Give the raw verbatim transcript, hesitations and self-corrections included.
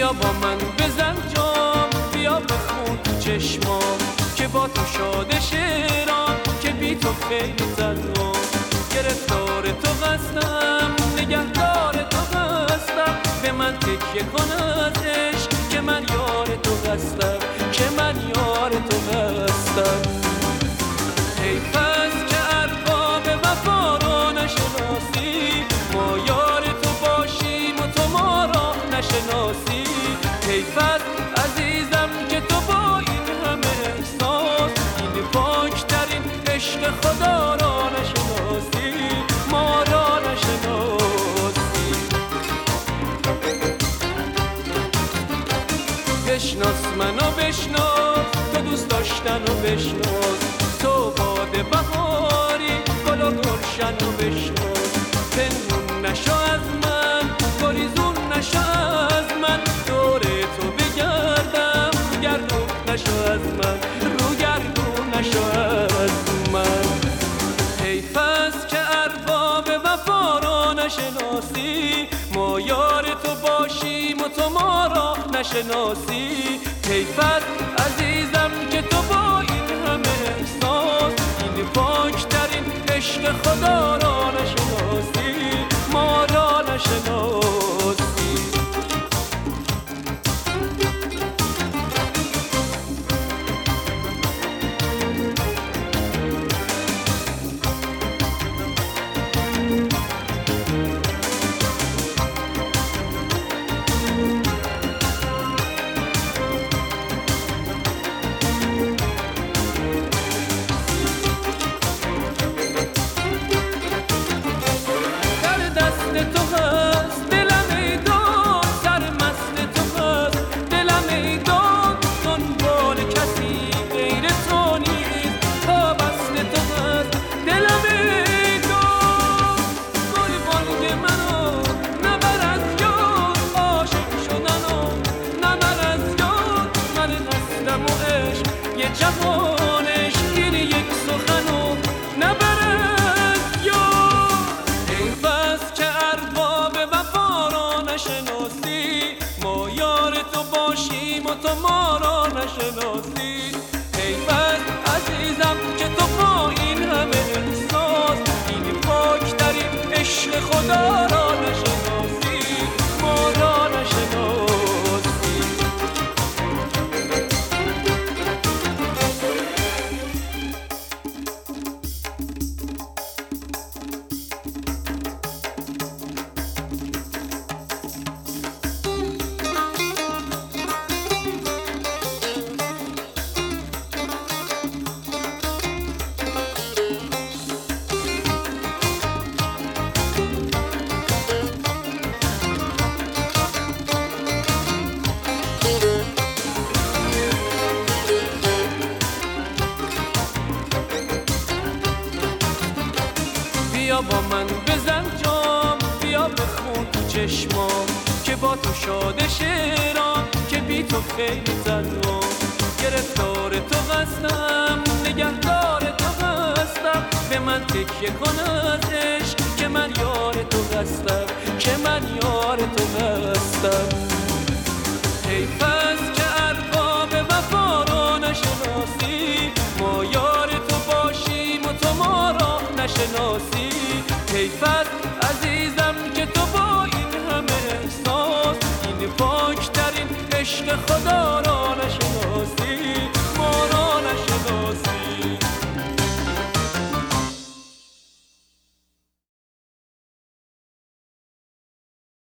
بیا با من بزن جام، بیا بخون تو چشمام که با تو شاده شیرم، که بی تو خیلی تنها. گرفتار تو هستم، نگهدار تو هستم، به من تکیه کن از عشق که من یار تو هستم، که من یار تو هستم. حیف است که ارباب وفا را نشناسی، ما یار تو باشیم و تو ما را نشناسی. حیف است عزیزم که تو با این همه احساس، این پاکترین عشق خدا را نشناسی، ما را نشناسی. بشناس منو بشناس، تو دوست داشتن و بشناس، تو باد بهاری گل و گلشن و بشناس. پنهون نشو از من، گریزون نشو از من، دور تو بگردم، گردون نشو از من، رو گردون نشو از من. حیف است که ارباب وفا را نشناسی، ما یار تو باشیم و تو ما را نشناسی. حیف است عزیزم که تو با این همه احساس، این پاکترین عشق خدا را نشناسی، ما را نشناسی. یه جوانش این یک سخنو نبرد یاد. حیف است که ارباب وفا را نشناسی، ما یار تو باشیم و تو ما را نشناسی. حیف است عزیزم که تو با این همه احساس، این پاکترین عشق خدا را نشناسی، ما را نشناسی. بیا با من بزن جام، بیا بخون تو چشمام که با تو شاده شیرم، که بی تو خیلی تنها. گرفتار تو هستم، نگهدار تو هستم، به من تکیه کن از عشق که من یار تو هستم، که من یار تو هستم. حیف است که ارباب وفا را نشناسی، ما یار تو باشیم و تو ما را نشناسی. حیف است عزیزم که تو با این همه احساس، این پاکترین عشق خدا